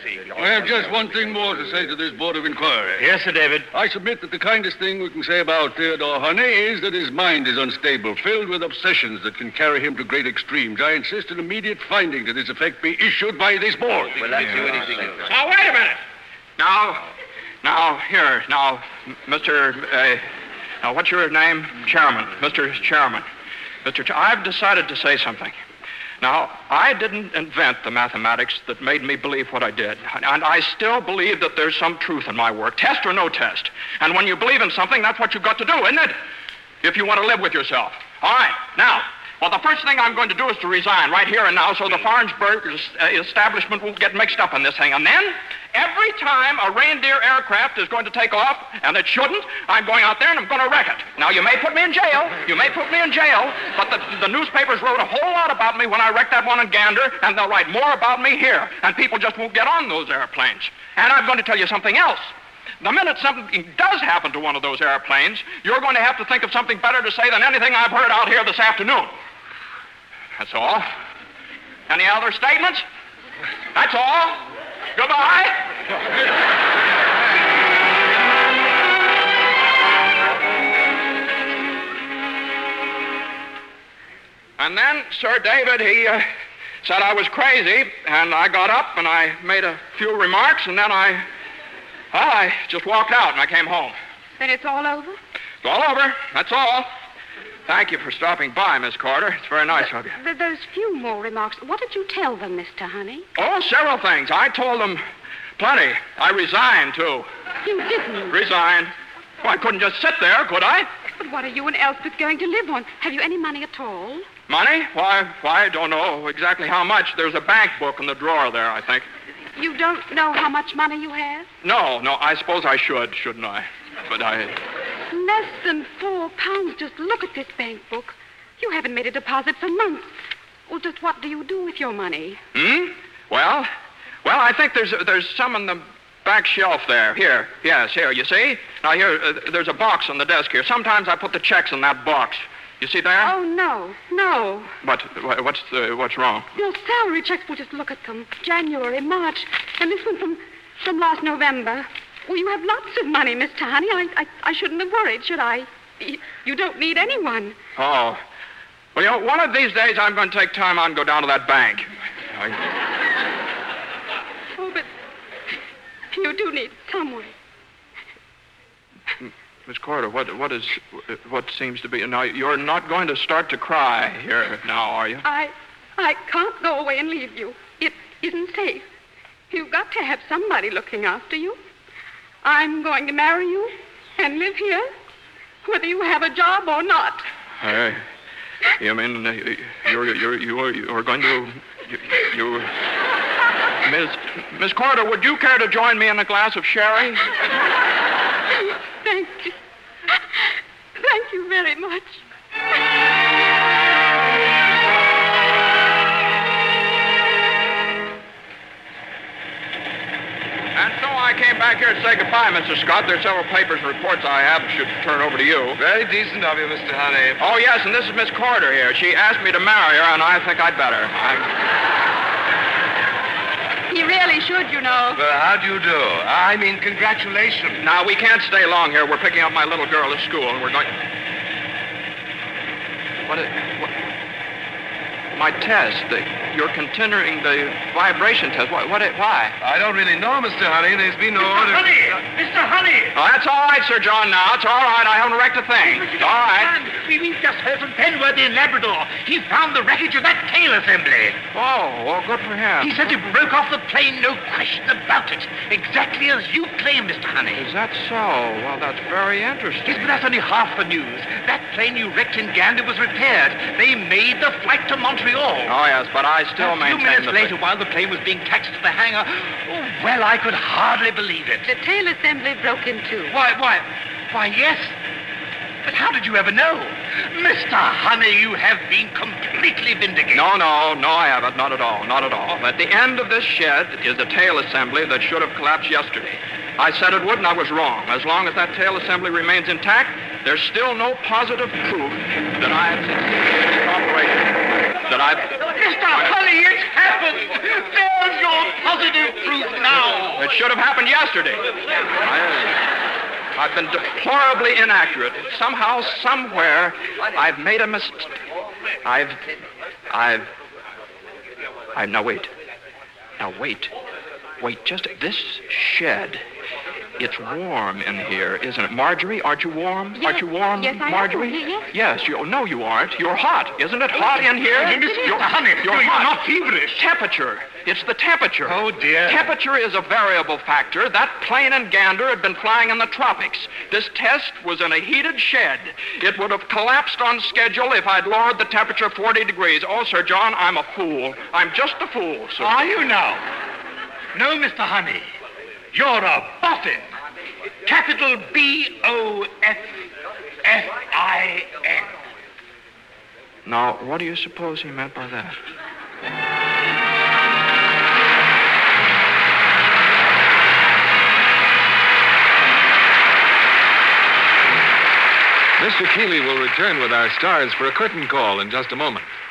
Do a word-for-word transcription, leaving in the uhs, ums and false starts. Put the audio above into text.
see. I have just one thing more to say to this Board of Inquiry. Yes, Sir David. I submit that the kindest thing we can say about Theodore Honey is that his mind is unstable, filled with obsessions that can carry him to great extremes. I insist an immediate finding to this effect be issued by this board. Well, that's you anything else. Now, wait a minute. Now, now, here, now, Mister Uh, now, what's your name? Chairman. Mister Chairman. Mister Ch- I've decided to say something. Now, I didn't invent the mathematics that made me believe what I did. And I still believe that there's some truth in my work, test or no test. And when you believe in something, that's what you've got to do, isn't it? If you want to live with yourself. All right, now, well, the first thing I'm going to do is to resign right here and now so the Farnsburg establishment won't get mixed up in this thing. And then, every time a reindeer aircraft is going to take off, and it shouldn't, I'm going out there and I'm going to wreck it. Now, you may put me in jail. You may put me in jail, but the, the newspapers wrote a whole lot about me when I wrecked that one in Gander, and they'll write more about me here. And people just won't get on those airplanes. And I'm going to tell you something else. The minute something does happen to one of those airplanes, you're going to have to think of something better to say than anything I've heard out here this afternoon. That's all. Any other statements? That's all. Goodbye. And then Sir David, he uh, said I was crazy, and I got up and I made a few remarks, and then I, well, I just walked out and I came home. Then it's all over? It's all over. That's all. Thank you for stopping by, Miss Carter. It's very nice of you. Th- those few more remarks. What did you tell them, Mister Honey? Oh, several things. I told them plenty. I resigned, too. You didn't. Resigned. Well, I couldn't just sit there, could I? But what are you and Elspeth going to live on? Have you any money at all? Money? Why, why, I don't know exactly how much. There's a bank book in the drawer there, I think. You don't know how much money you have? No, no, I suppose I should, shouldn't I? But I... Less than four pounds. Just look at this bank book. You haven't made a deposit for months. Well, just what do you do with your money? Hmm? Well, well, I think there's there's some on the back shelf there. Here, yes, here, you see? Now, here, uh, there's a box on the desk here. Sometimes I put the checks in that box. You see there? Oh, no, no. What, what's, uh, what's wrong? Your salary checks, we'll just look at them. January, March, and this one from, from last November. Well, you have lots of money, Mister Honey. I, I, I shouldn't have worried, should I? You, you don't need anyone. Oh. Well, you know, one of these days I'm going to take time out and go down to that bank. I... Oh, but you do need someone. Miss Carter, what, what is, what seems to be... Now, you're not going to start to cry here now, are you? I, I can't go away and leave you. It isn't safe. You've got to have somebody looking after you. I'm going to marry you and live here, whether you have a job or not. Hey, you mean uh, you're, you're, you're, you're going to... You, you... Miss, Miss Carter, would you care to join me in a glass of sherry? Thank you. Thank you very much. And so I came back here to say goodbye, Mister Scott. There's several papers and reports I have should turn over to you. Very decent of you, Mister Honey. Oh, yes, and this is Miss Carter here. She asked me to marry her, and I think I'd better. I'm... He really should, you know. Well, how do you do? I mean, congratulations. Now, we can't stay long here. We're picking up my little girl at school, and we're going... What is... What... My test. The, you're continuing the vibration test. What, what, why? I don't really know, Mister Honey. There's been no order... Honey! Mister Honey! Oh, that's all right, Sir John, now. It's all right. I haven't wrecked a thing. It's all right. We, we've just heard from Penworthy in Labrador. He found the wreckage of that tail assembly. Oh, well, good for him. He says it broke off the plane, no question about it. Exactly as you claim, Mister Honey. Is that so? Well, that's very interesting. Yes, but that's only half the news. That plane you wrecked in Gander was repaired. They made the flight to Montreal. Oh, yes, but I still a maintain few minutes that later, the... while the plane was being taxied to the hangar, oh, well, I could hardly believe it. The tail assembly broke in two. Why, why, why, yes. But how did you ever know? Mister Honey, you have been completely vindicated. No, no, no, I haven't. Not at all, not at all. At the end of this shed is a tail assembly that should have collapsed yesterday. I said it would, and I was wrong. As long as that tail assembly remains intact, there's still no positive proof that I have succeeded in this operation. The that I've... Mister Honey, it's happened. There's your positive proof now. It should have happened yesterday. I, I've been deplorably inaccurate. Somehow, somewhere, I've made a mistake. I've... I've... I've... Now, wait. Now, wait. Wait, just this shed. It's warm in here, isn't it? Marjorie, aren't you warm? Yes. Aren't you warm, Yes, I Marjorie? am. Yes. Yes, you... No, you aren't. You're hot. Isn't it hot in here? Mister You're, Honey, you're you're hot. not feverish. Temperature. It's the temperature. Oh, dear. Temperature is a variable factor. That plane and gander had been flying in the tropics. This test was in a heated shed. It would have collapsed on schedule if I'd lowered the temperature forty degrees. Oh, Sir John, I'm a fool. I'm just a fool, sir. Are you now? No, Mister Honey. You're a boffin. Capital B O F F I N. Now, what do you suppose he meant by that? Mister Keeley will return with our stars for a curtain call in just a moment.